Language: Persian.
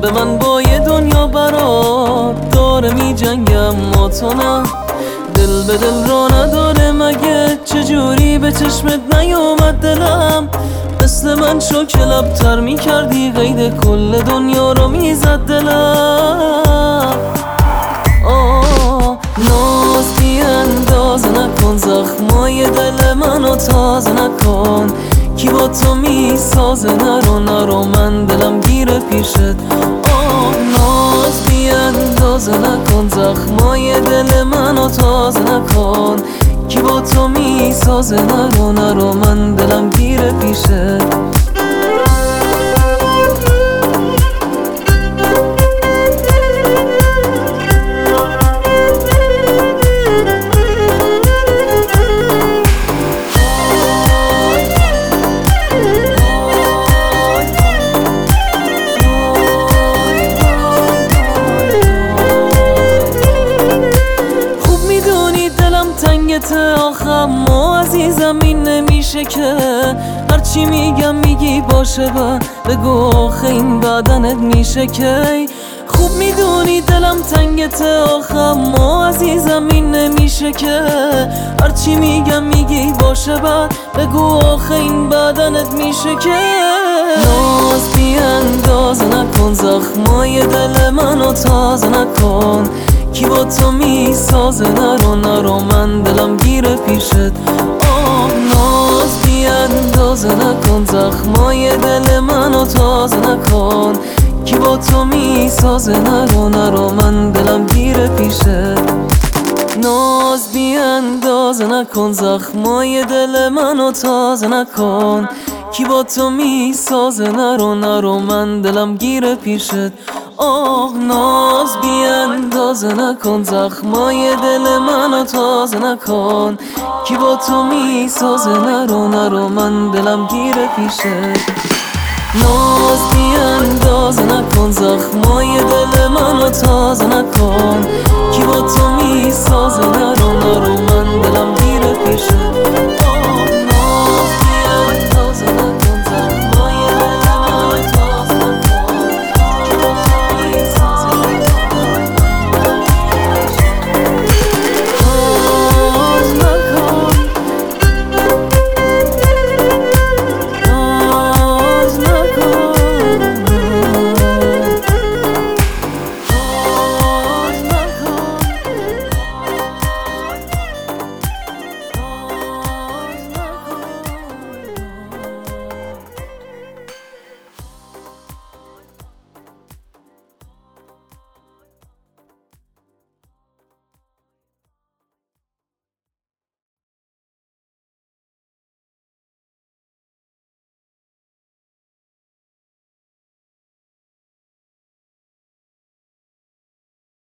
به من با یه دنیا برات داره می جنگم، ما تو نه. دل به دل را نداره مگه؟ چجوری به چشمت نیومد دلم؟ مثل من شو که لبتر می کردی، قید کل دنیا رو می زد دلم. ناز بی اندازه نکن، زخمای دل منو تازه نکن. کی با تو می سازه؟ نرو من دلم گیره پیشت. ناز بی اندازه نکن، زخمای دل منو تازه نکن. کی با تو می سازه؟ نرو من دلم گیره پیشت. آخم ما عزیزم این نمیشه که هرچی میگم میگی باشه بگو آخه این بدنت میشه که. خوب میدونی دلم تنگته، آخم ما عزیزم این نمیشه که هرچی میگم میگی باشه بگو آخه این بدنت میشه که. ناز بی اندازه نکن، زخمای دل منو تازه نکن. کی با تو می سازه؟ نرو من دلم گیره پیشت. ناز بی اندازه نکن، زخمای دل منو تازه نکن. کی با تو می سازه؟ نرو من دلم گیره پیشت. ناز بی اندازه نکن، زخمای دل منو تازه نکن. کی با تو می سازه؟ نرو من دلم گیره پیشت. ناز بی اندازه نکن، زخمای دل منو تازه نکن. کی با تو می سازه؟ نرو من دلم گیره پیشت. ناز بی اندازه نکن، زخمای دل منو تازه نکن. کی با تو می سازه؟ نرو من دلم گیره پیشت.